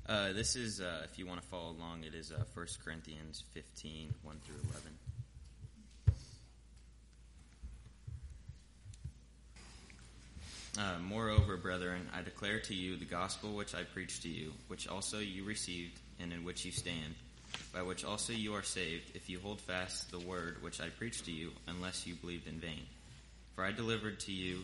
This is, if you want to follow along, it is 1 Corinthians 15, 1 through 11. Moreover, brethren, I declare to you the gospel which I preached to you, which also you received, and in which you stand, by which also you are saved, if you hold fast the word which I preached to you, unless you believed in vain. For I delivered to you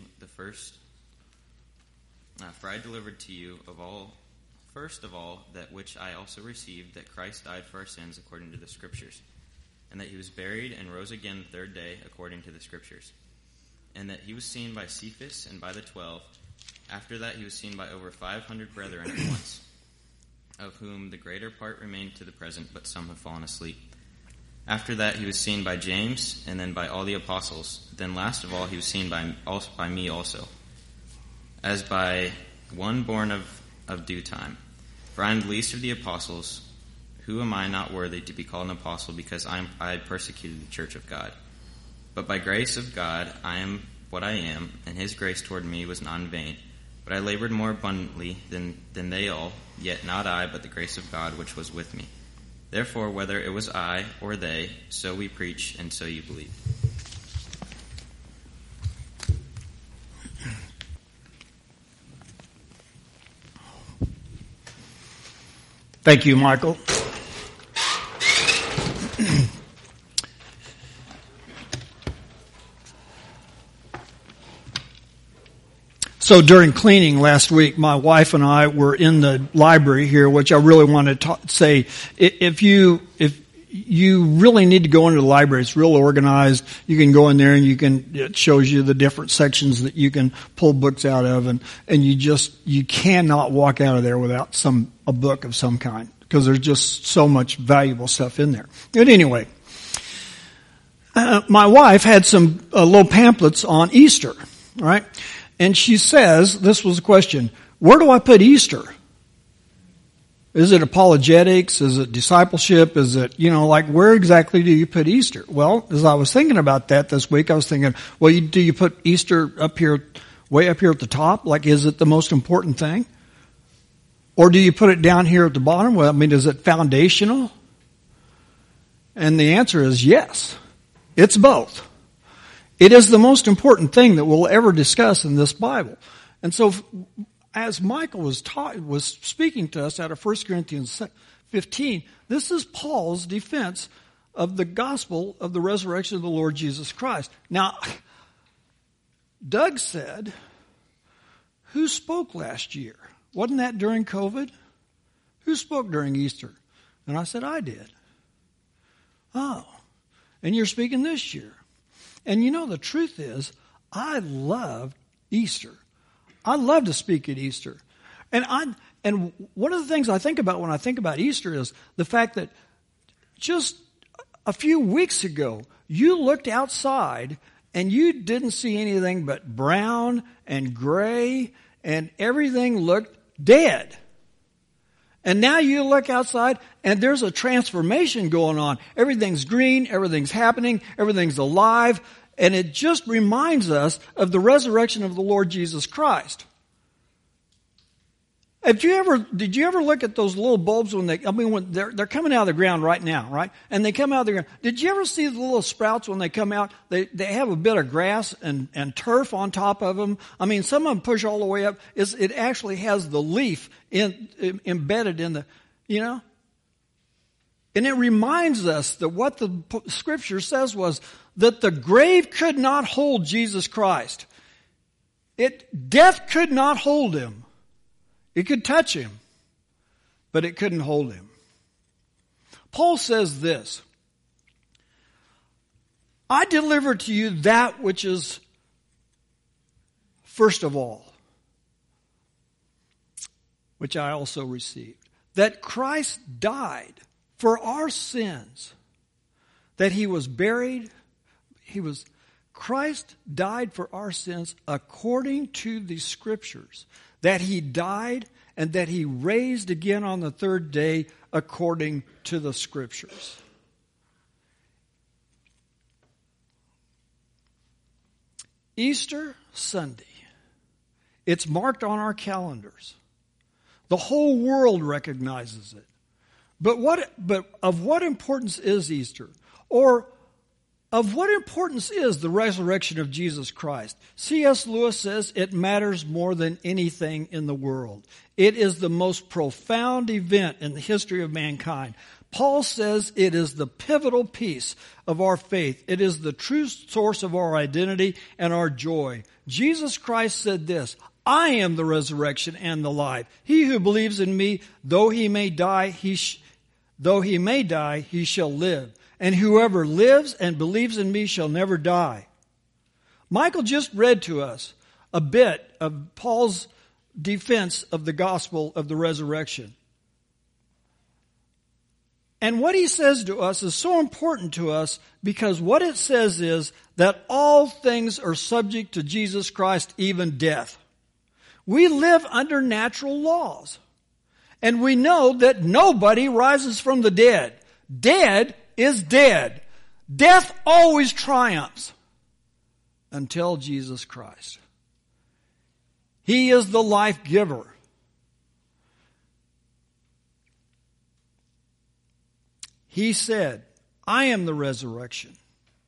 first of all, that which I also received, that Christ died for our sins according to the Scriptures, and that he was buried and rose again the third day according to the Scriptures, and that he was seen by Cephas and by the 12. After that he was seen by over 500 brethren at once, of whom the greater part remain to the present, but some have fallen asleep. After that he was seen by James, and then by all the apostles. Then last of all he was seen by me also, as by one born of due time. For I am the least of the apostles. Who am I not worthy to be called an apostle, because I had persecuted the church of God? But by grace of God I am what I am, and his grace toward me was not in vain. But I labored more abundantly than they all, yet not I, but the grace of God which was with me. Therefore, whether it was I or they, so we preach, and so you believe. Thank you, Michael. So during cleaning last week, my wife and I were in the library here, which I really want to say, if you really need to go into the library, it's real organized. You can go in there and it shows you the different sections that you can pull books out of, and you cannot walk out of there without a book of some kind, because there's just so much valuable stuff in there. But anyway, my wife had some little pamphlets on Easter, right? And she says, this was a question, where do I put Easter? Is it apologetics? Is it discipleship? Is it, where exactly do you put Easter? Well, as I was thinking about that this week, I was thinking, well, do you put Easter up here, way up here at the top? Like, is it the most important thing? Or do you put it down here at the bottom? Well, is it foundational? And the answer is yes. It's both. It is the most important thing that we'll ever discuss in this Bible. And so, as Michael was speaking to us out of 1 Corinthians 15, this is Paul's defense of the gospel of the resurrection of the Lord Jesus Christ. Now, Doug said, who spoke last year? Wasn't that during COVID? Who spoke during Easter? And I said, I did. Oh, and you're speaking this year. And the truth is, I love Easter. I love to speak at Easter. And one of the things I think about when I think about Easter is the fact that just a few weeks ago, you looked outside and you didn't see anything but brown and gray, and everything looked dead. And now you look outside and there's a transformation going on. Everything's green, everything's happening, everything's alive. And it just reminds us of the resurrection of the Lord Jesus Christ. Did you ever look at those little bulbs when they're coming out of the ground right now, right? And they come out of the ground. Did you ever see the little sprouts when they come out? They have a bit of grass and turf on top of them. Some of them push all the way up. It actually has the leaf embedded in the, And it reminds us that what the Scripture says was that the grave could not hold Jesus Christ. Death could not hold him. It could touch him, but it couldn't hold him. Paul says this, I deliver to you that which is first of all, which I also received, that Christ died for our sins, that he was buried. Christ died for our sins according to the Scriptures, that he died and that he raised again on the third day according to the Scriptures. Easter Sunday, it's marked on our calendars. The whole world recognizes it. But of what importance is Easter? Or of what importance is the resurrection of Jesus Christ? C.S. Lewis says it matters more than anything in the world. It is the most profound event in the history of mankind. Paul says it is the pivotal piece of our faith. It is the true source of our identity and our joy. Jesus Christ said this, I am the resurrection and the life. He who believes in me, though he may die, he shall live. And whoever lives and believes in me shall never die. Michael just read to us a bit of Paul's defense of the gospel of the resurrection. And what he says to us is so important to us because what it says is that all things are subject to Jesus Christ, even death. We live under natural laws. And we know that nobody rises from the dead. Dead is dead. Death always triumphs until Jesus Christ. He is the life giver. He said, I am the resurrection.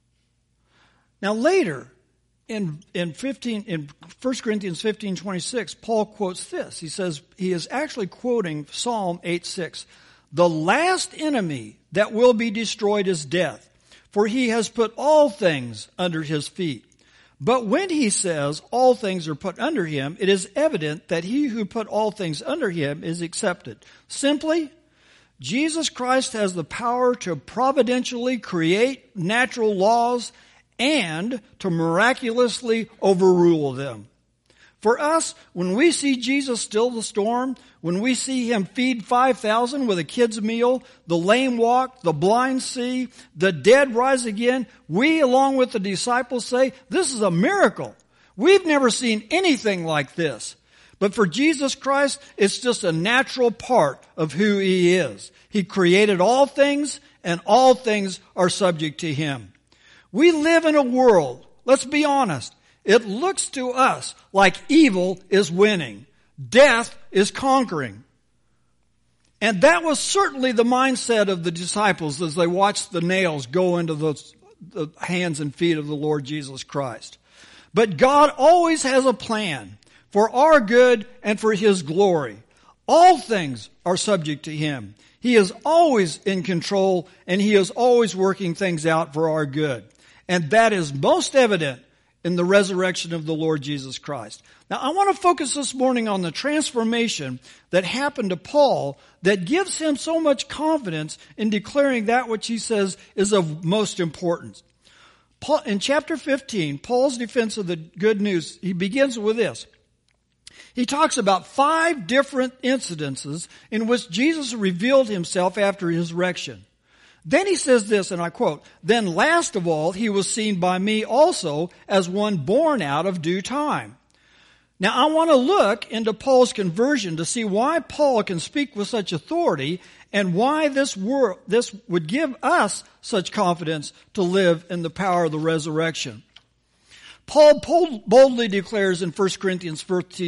Now later, in 1 Corinthians 15:26, Paul quotes this. He says, he is actually quoting Psalm 8:6. The last enemy that will be destroyed is death, for he has put all things under his feet. But when he says all things are put under him, it is evident that he who put all things under him is accepted. Simply, Jesus Christ has the power to providentially create natural laws and to miraculously overrule them. For us, when we see Jesus still the storm, when we see him feed 5,000 with a kid's meal, the lame walk, the blind see, the dead rise again, we, along with the disciples, say, this is a miracle. We've never seen anything like this. But for Jesus Christ, it's just a natural part of who he is. He created all things, and all things are subject to him. We live in a world, let's be honest, it looks to us like evil is winning. Death is conquering. And that was certainly the mindset of the disciples as they watched the nails go into the hands and feet of the Lord Jesus Christ. But God always has a plan for our good and for his glory. All things are subject to him. He is always in control, and he is always working things out for our good. And that is most evident in the resurrection of the Lord Jesus Christ. Now, I want to focus this morning on the transformation that happened to Paul that gives him so much confidence in declaring that which he says is of most importance. Paul, in chapter 15, Paul's defense of the good news, he begins with this. He talks about 5 different incidences in which Jesus revealed himself after his resurrection. Then he says this, and I quote, then last of all, he was seen by me also as one born out of due time. Now I want to look into Paul's conversion to see why Paul can speak with such authority and why this would give us such confidence to live in the power of the resurrection. Paul boldly declares in 1 Corinthians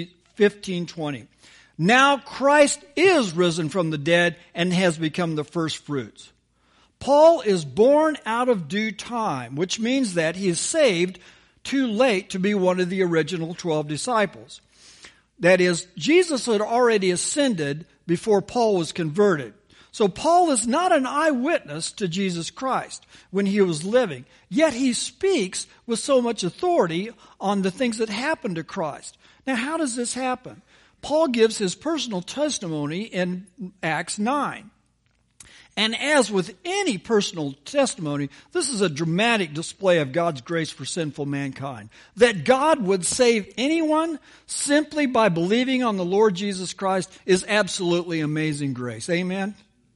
15:20, now Christ is risen from the dead and has become the first fruits. Paul is born out of due time, which means that he is saved too late to be one of the original 12 disciples. That is, Jesus had already ascended before Paul was converted. So Paul is not an eyewitness to Jesus Christ when he was living, yet he speaks with so much authority on the things that happened to Christ. Now, how does this happen? Paul gives his personal testimony in Acts 9. And as with any personal testimony, this is a dramatic display of God's grace for sinful mankind. That God would save anyone simply by believing on the Lord Jesus Christ is absolutely amazing grace. Amen?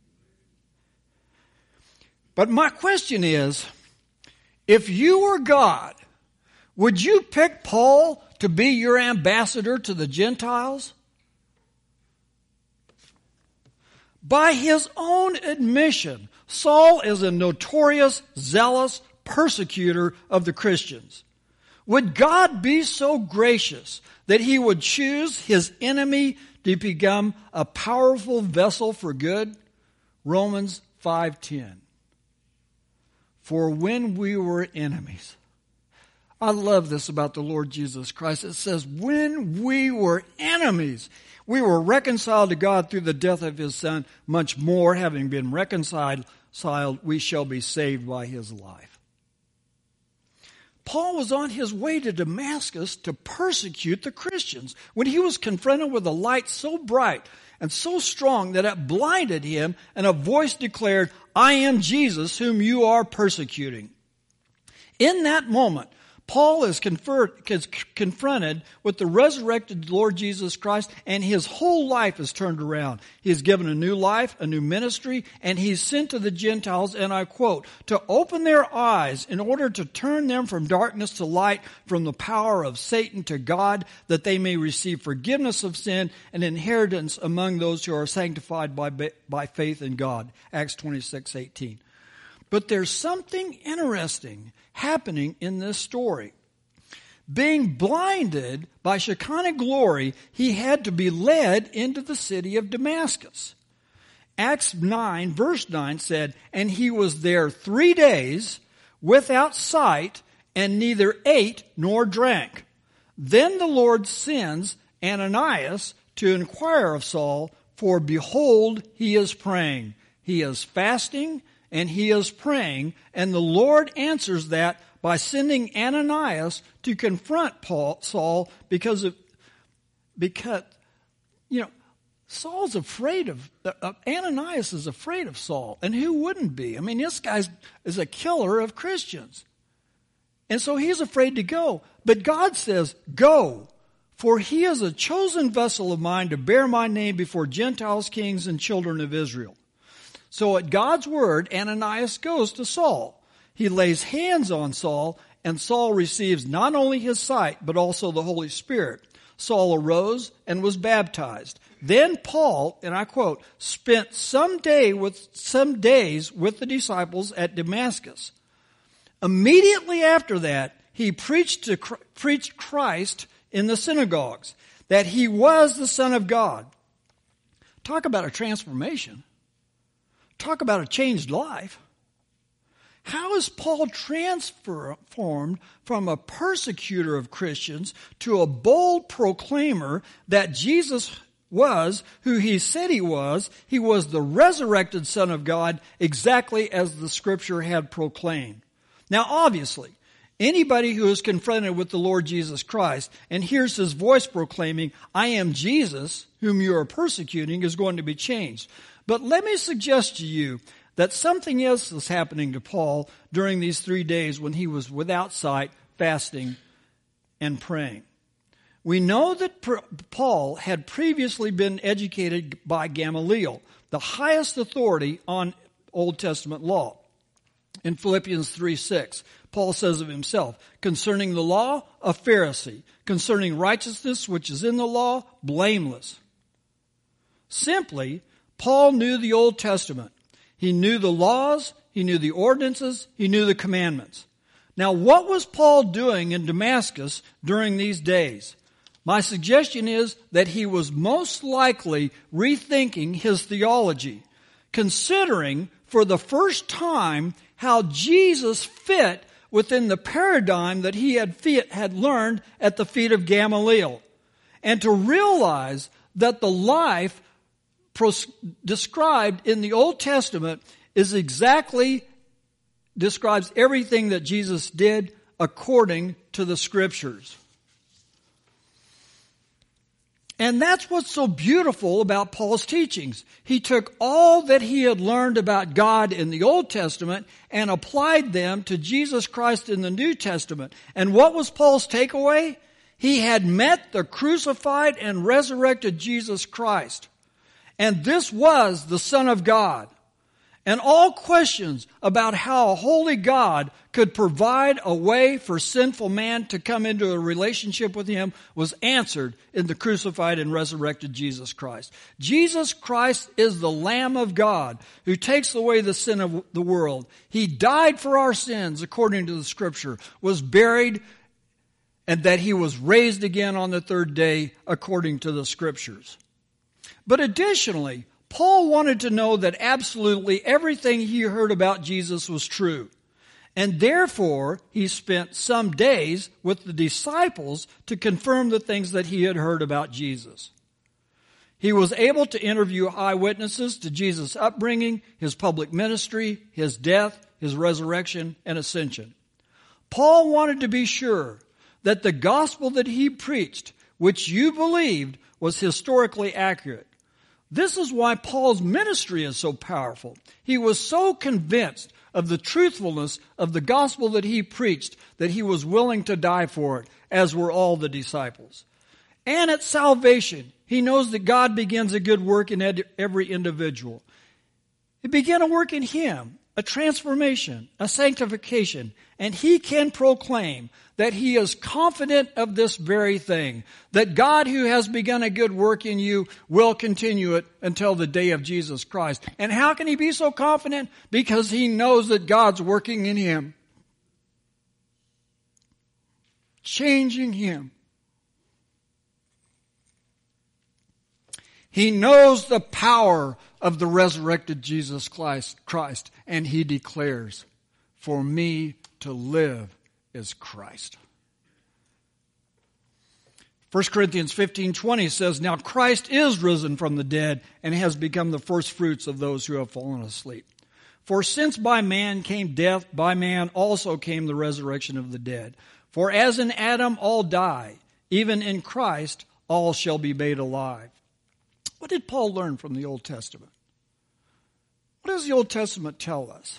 But my question is, if you were God, would you pick Paul to be your ambassador to the Gentiles? By his own admission, Saul is a notorious, zealous persecutor of the Christians. Would God be so gracious that he would choose his enemy to become a powerful vessel for good? Romans 5:10. For when we were enemies. I love this about the Lord Jesus Christ. It says, when we were enemies, we were reconciled to God through the death of His Son. Much more, having been reconciled, we shall be saved by His life. Paul was on his way to Damascus to persecute the Christians when he was confronted with a light so bright and so strong that it blinded him, and a voice declared, I am Jesus whom you are persecuting. In that moment, Paul is confronted with the resurrected Lord Jesus Christ, and his whole life is turned around. He is given a new life, a new ministry, and he's sent to the Gentiles, and I quote, to open their eyes in order to turn them from darkness to light, from the power of Satan to God, that they may receive forgiveness of sin and inheritance among those who are sanctified by faith in God. Acts 26:18. But there's something interesting happening in this story. Being blinded by Shekinah glory, he had to be led into the city of Damascus. Acts 9, verse 9 said, and he was there 3 days without sight, and neither ate nor drank. Then the Lord sends Ananias to inquire of Saul, for behold, he is praying. He is fasting, and he is praying, and the Lord answers that by sending Ananias to confront Saul because Saul's afraid of, Ananias is afraid of Saul, and who wouldn't be? I mean, this guy is a killer of Christians. And so he's afraid to go. But God says, go, for he is a chosen vessel of mine to bear my name before Gentiles, kings, and children of Israel. So at God's word, Ananias goes to Saul. He lays hands on Saul, and Saul receives not only his sight, but also the Holy Spirit. Saul arose and was baptized. Then Paul, and I quote, spent some days with the disciples at Damascus. Immediately after that, he preached Christ in the synagogues, that he was the Son of God. Talk about a transformation. Talk about a changed life. How is Paul transformed from a persecutor of Christians to a bold proclaimer that Jesus was who he said he was? He was the resurrected Son of God, exactly as the Scripture had proclaimed. Now, obviously, anybody who is confronted with the Lord Jesus Christ and hears his voice proclaiming, I am Jesus whom you are persecuting, is going to be changed. But let me suggest to you that something else is happening to Paul during these 3 days when he was without sight, fasting, and praying. We know that Paul had previously been educated by Gamaliel, the highest authority on Old Testament law. In Philippians 3:6, Paul says of himself, concerning the law, a Pharisee. Concerning righteousness, which is in the law, blameless. Simply, Paul knew the Old Testament. He knew the laws, he knew the ordinances, he knew the commandments. Now, what was Paul doing in Damascus during these days? My suggestion is that he was most likely rethinking his theology, considering for the first time how Jesus fit within the paradigm that he had learned at the feet of Gamaliel, and to realize that the life described in the Old Testament describes everything that Jesus did according to the Scriptures. And that's what's so beautiful about Paul's teachings. He took all that he had learned about God in the Old Testament and applied them to Jesus Christ in the New Testament. And what was Paul's takeaway? He had met the crucified and resurrected Jesus Christ. And this was the Son of God. And all questions about how a holy God could provide a way for sinful man to come into a relationship with him was answered in the crucified and resurrected Jesus Christ. Jesus Christ is the Lamb of God who takes away the sin of the world. He died for our sins according to the Scripture, was buried, and that he was raised again on the third day according to the Scriptures. But additionally, Paul wanted to know that absolutely everything he heard about Jesus was true. And therefore, he spent some days with the disciples to confirm the things that he had heard about Jesus. He was able to interview eyewitnesses to Jesus' upbringing, his public ministry, his death, his resurrection, and ascension. Paul wanted to be sure that the gospel that he preached, which you believed, was historically accurate. This is why Paul's ministry is so powerful. He was so convinced of the truthfulness of the gospel that he preached that he was willing to die for it, as were all the disciples. And at salvation, he knows that God begins a good work in every individual. He began a work in him, a transformation, a sanctification, and he can proclaim that he is confident of this very thing, that God who has begun a good work in you will continue it until the day of Jesus Christ. And how can he be so confident? Because he knows that God's working in him, changing him. He knows the power of the resurrected Jesus Christ, and he declares, "For me to live is Christ." 1 Corinthians 15:20 says, "Now Christ is risen from the dead and has become the first fruits of those who have fallen asleep. For since by man came death, by man also came the resurrection of the dead. For as in Adam all die, even in Christ all shall be made alive." What did Paul learn from the Old Testament? What does the Old Testament tell us?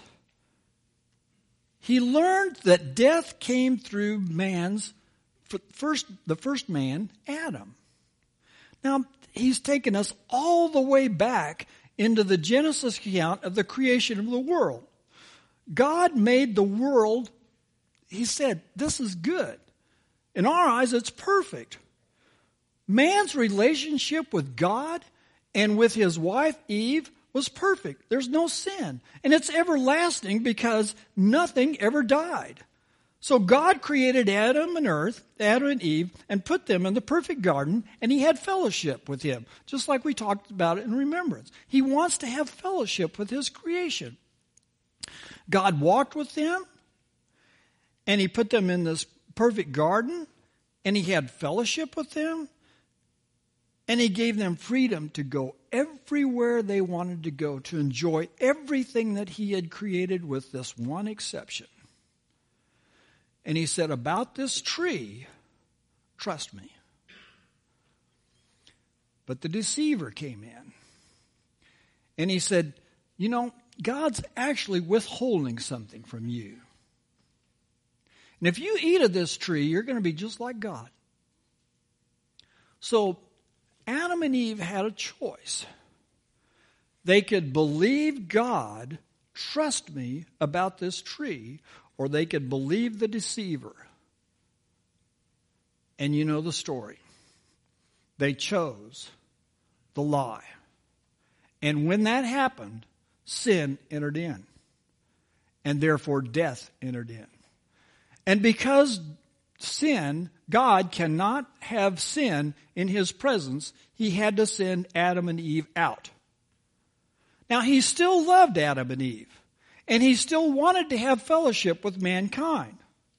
He learned that death came through the first man, Adam. Now, he's taken us all the way back into the Genesis account of the creation of the world. God made the world, he said, this is good. In our eyes, it's perfect. Man's relationship with God and with his wife, Eve, was perfect. There's no sin. And it's everlasting because nothing ever died. So God created Adam and Eve, and put them in the perfect garden, and he had fellowship with him, just like we talked about it in remembrance. He wants to have fellowship with his creation. God walked with them, and he put them in this perfect garden, and he had fellowship with them, and he gave them freedom to go everywhere they wanted to go, to enjoy everything that he had created with this one exception. And he said, about this tree, trust me. But the deceiver came in. And he said, God's actually withholding something from you. And if you eat of this tree, you're going to be just like God. So Adam and Eve had a choice. They could believe God, trust me about this tree, or they could believe the deceiver. And you know the story. They chose the lie. And when that happened, sin entered in. And therefore death entered in. And because God cannot have sin in his presence, he had to send Adam and Eve out. Now, he still loved Adam and Eve, and he still wanted to have fellowship with mankind.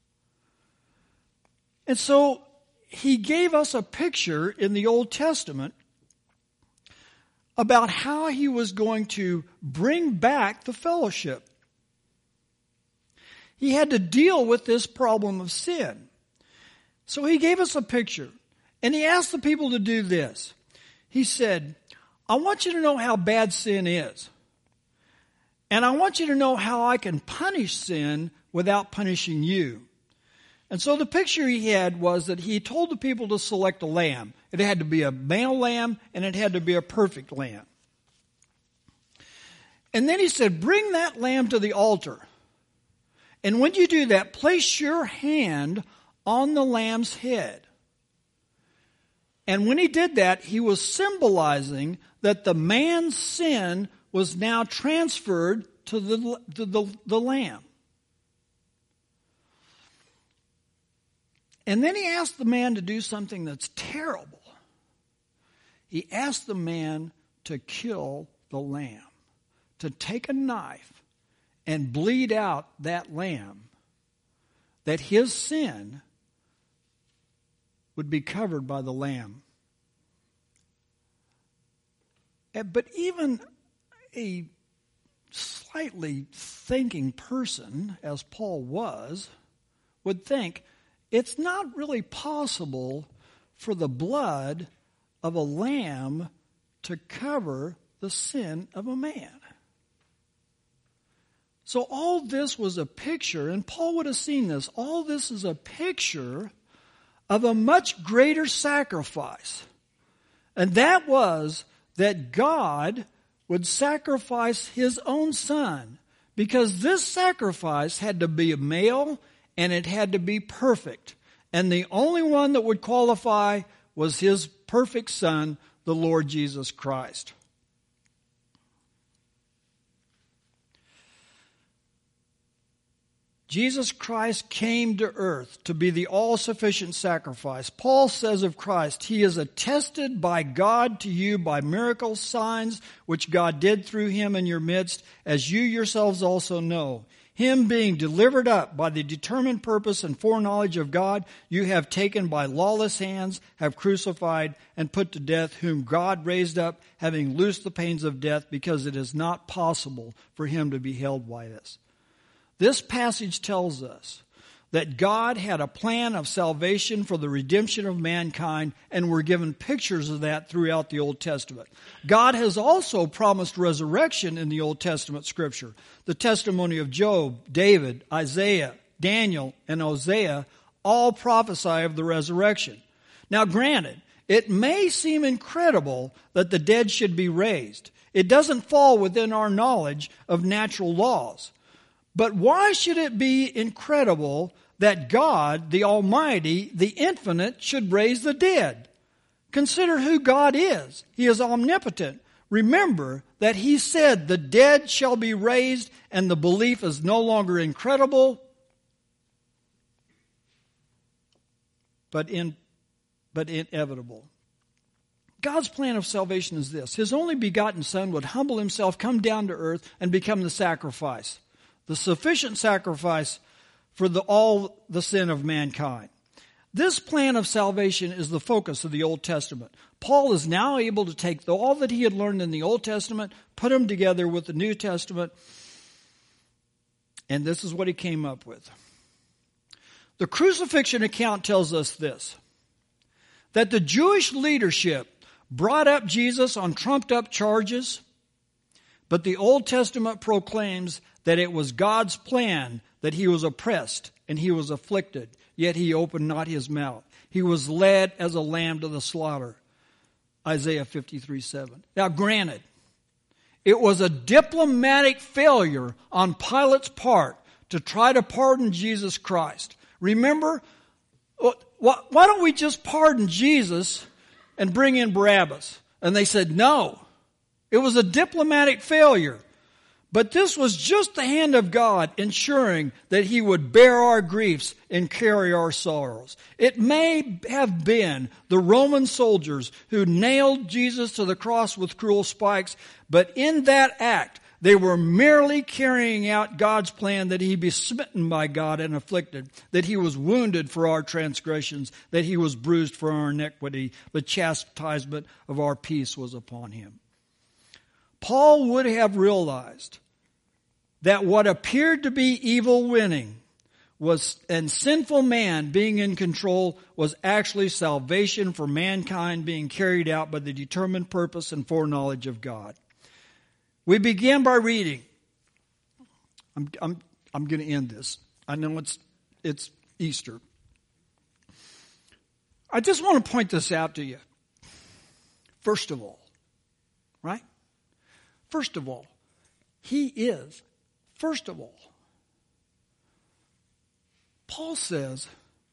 And so he gave us a picture in the Old Testament about how he was going to bring back the fellowship. He had to deal with this problem of sin. So he gave us a picture, and he asked the people to do this. He said, I want you to know how bad sin is. And I want you to know how I can punish sin without punishing you. And so the picture he had was that he told the people to select a lamb. It had to be a male lamb, and it had to be a perfect lamb. And then he said, bring that lamb to the altar. And when you do that, place your hand on the lamb's head. And when he did that, he was symbolizing that the man's sin was now transferred to the lamb. And then he asked the man to do something that's terrible. He asked the man to kill the lamb, to take a knife and bleed out that lamb, that his sin would be covered by the lamb. But even a slightly thinking person, as Paul was, would think it's not really possible for the blood of a lamb to cover the sin of a man. So all this was a picture, and Paul would have seen this, all this is a picture of a much greater sacrifice. And that was that God would sacrifice his own son, because this sacrifice had to be a male and it had to be perfect. And the only one that would qualify was his perfect son, the Lord Jesus Christ. Jesus Christ came to earth to be the all-sufficient sacrifice. Paul says of Christ, he is attested by God to you by miracles, signs, which God did through him in your midst, as you yourselves also know. Him being delivered up by the determined purpose and foreknowledge of God, you have taken by lawless hands, have crucified and put to death, whom God raised up, having loosed the pains of death, because it is not possible for him to be held by this. This passage tells us that God had a plan of salvation for the redemption of mankind, and we're given pictures of that throughout the Old Testament. God has also promised resurrection in the Old Testament Scripture. The testimony of Job, David, Isaiah, Daniel, and Hosea all prophesy of the resurrection. Now granted, it may seem incredible that the dead should be raised. It doesn't fall within our knowledge of natural laws. But why should it be incredible that God, the Almighty, the Infinite, should raise the dead? Consider who God is. He is omnipotent. Remember that he said the dead shall be raised, and the belief is no longer incredible, but inevitable. God's plan of salvation is this. His only begotten Son would humble himself, come down to earth, and become the sacrifice. The sufficient sacrifice for all the sin of mankind. This plan of salvation is the focus of the Old Testament. Paul is now able to take all that he had learned in the Old Testament, put them together with the New Testament, and this is what he came up with. The crucifixion account tells us this, that the Jewish leadership brought up Jesus on trumped-up charges, but the Old Testament proclaims that it was God's plan that he was oppressed and he was afflicted, yet he opened not his mouth. He was led as a lamb to the slaughter. Isaiah 53:7. Now granted, it was a diplomatic failure on Pilate's part to try to pardon Jesus Christ. Remember, why don't we just pardon Jesus and bring in Barabbas? And they said no. It was a diplomatic failure. But this was just the hand of God ensuring that he would bear our griefs and carry our sorrows. It may have been the Roman soldiers who nailed Jesus to the cross with cruel spikes, but in that act, they were merely carrying out God's plan that he be smitten by God and afflicted, that he was wounded for our transgressions, that he was bruised for our iniquity. The chastisement of our peace was upon him. Paul would have realized that what appeared to be evil winning and sinful man being in control was actually salvation for mankind being carried out by the determined purpose and foreknowledge of God. We begin by reading. I'm going to end this. I know it's Easter. I just want to point this out to you. First of all, right? First of all, he is. First of all, Paul says,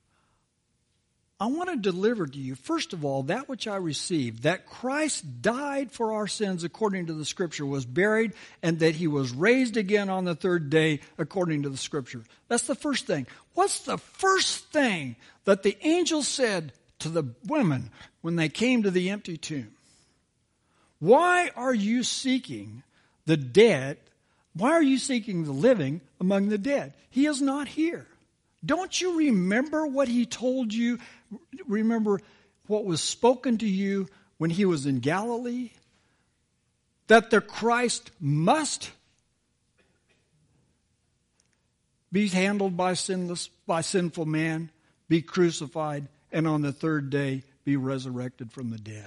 I want to deliver to you, first of all, that which I received, that Christ died for our sins according to the Scripture, was buried, and that he was raised again on the third day according to the Scripture. That's the first thing. What's the first thing that the angel said to the women when they came to the empty tomb? Why are you seeking the dead? Why are you seeking the living among the dead? He is not here. Don't you remember what he told you? Remember what was spoken to you when he was in Galilee? That the Christ must be handled by sinful man, be crucified, and on the third day be resurrected from the dead.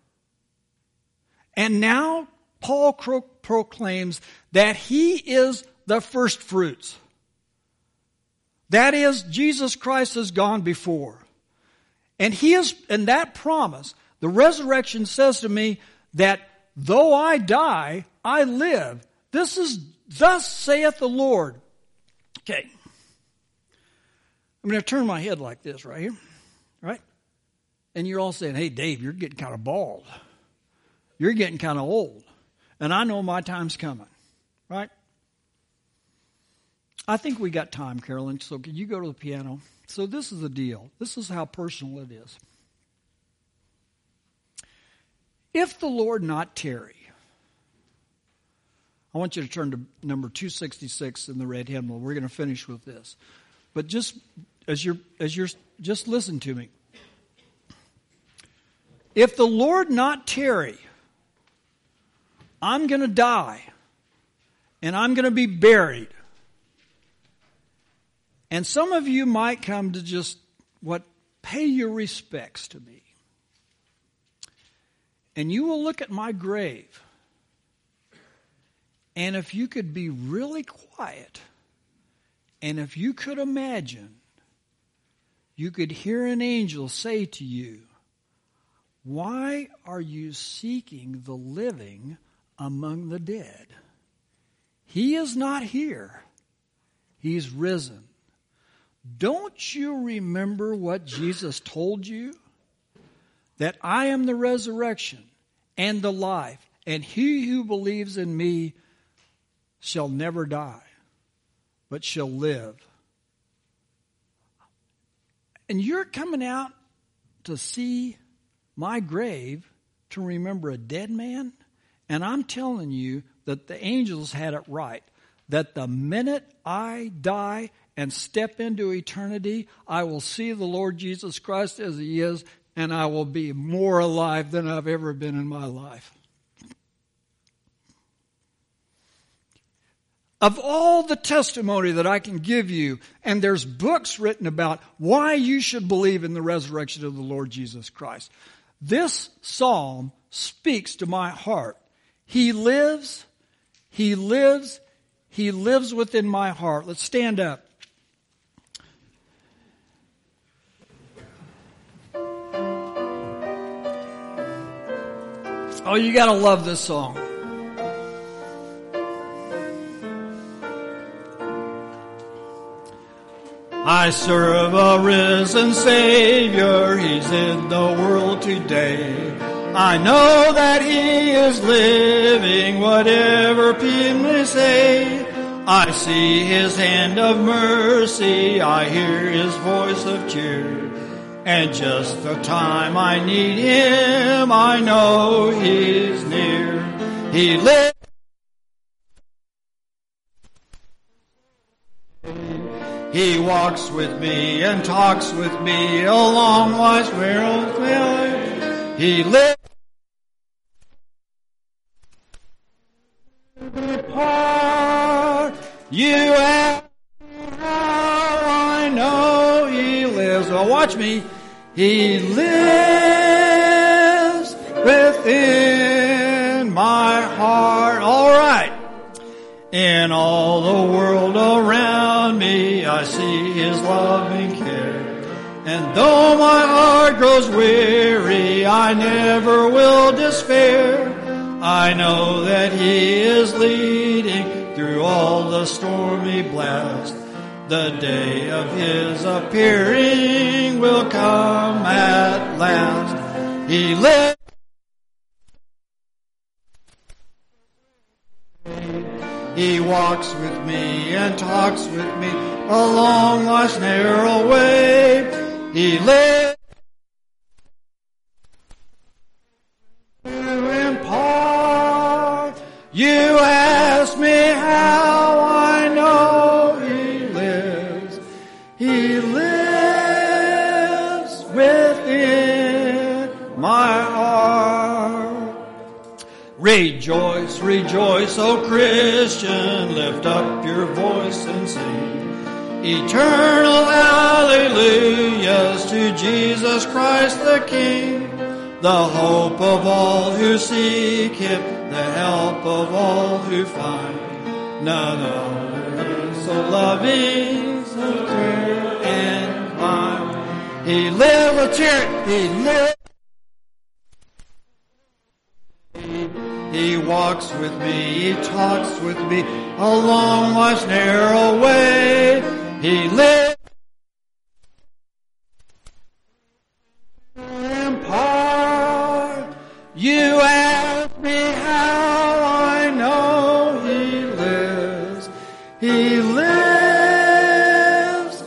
And now Paul proclaims that he is the first fruits. That is, Jesus Christ has gone before. And that promise, the resurrection says to me that though I die, I live. This is, thus saith the Lord. Okay. I'm going to turn my head like this right here. Right? And you're all saying, hey, Dave, you're getting kind of bald. You're getting kind of old. And I know my time's coming. Right? I think we got time, Carolyn, so can you go to the piano? So this is the deal. This is how personal it is. If the Lord not tarry, I want you to turn to number 266 in the red hymnal. We're going to finish with this. But just just listen to me. If the Lord not tarry, I'm going to die and I'm going to be buried. And some of you might come to just pay your respects to me. And you will look at my grave. And if you could be really quiet, and if you could imagine, you could hear an angel say to you, why are you seeking the living among the dead? He is not here. He's risen. Don't you remember what Jesus told you? That I am the resurrection and the life, and he who believes in me shall never die, but shall live. And you're coming out to see my grave to remember a dead man? And I'm telling you that the angels had it right. That the minute I die and step into eternity, I will see the Lord Jesus Christ as he is, and I will be more alive than I've ever been in my life. Of all the testimony that I can give you, and there's books written about why you should believe in the resurrection of the Lord Jesus Christ, this psalm speaks to my heart. He lives, he lives, he lives within my heart. Let's stand up. Oh, you gotta love this song. I serve a risen Savior, he's in the world today. I know that he is living, whatever people may say. I see his hand of mercy, I hear his voice of cheer. And just the time I need him, I know he's near. He lives. He walks with me and talks with me along life's narrow way. He lives. Apart, you ask how I know he lives. Well, watch me. He lives within my heart. All right. In all the world around me, I see his loving care. And though my heart grows weary, I never will despair. I know that he is leading through all the stormy blast. The day of his appearing will come at last. He lives. He walks with me and talks with me along life's narrow way. He lives. In part. Rejoice, rejoice, O Christian, lift up your voice and sing. Eternal hallelujahs to Jesus Christ the King, the hope of all who seek Him, the help of all who find. None other so loving, so true and kind. He lived a tyranny, He lived. He walks with me, He talks with me along life's narrow way. He lives in part. You ask me how I know He lives. He lives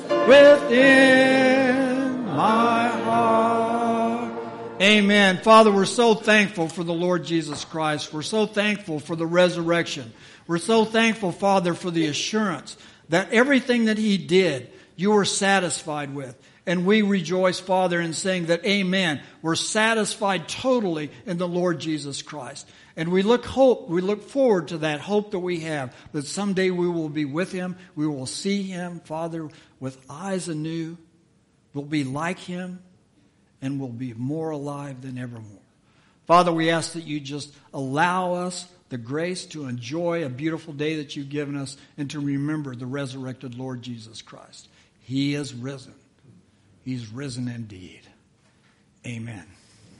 within my heart. Amen. Father, we're so thankful for the Lord Jesus Christ. We're so thankful for the resurrection. We're so thankful, Father, for the assurance that everything that He did, you were satisfied with. And we rejoice, Father, in saying that, amen, we're satisfied totally in the Lord Jesus Christ. And we look forward to that hope that we have, that someday we will be with Him, we will see Him, Father, with eyes anew. We'll be like Him, and we'll be more alive than evermore. Father, we ask that you just allow us the grace to enjoy a beautiful day that you've given us and to remember the resurrected Lord Jesus Christ. He is risen. He's risen indeed. Amen.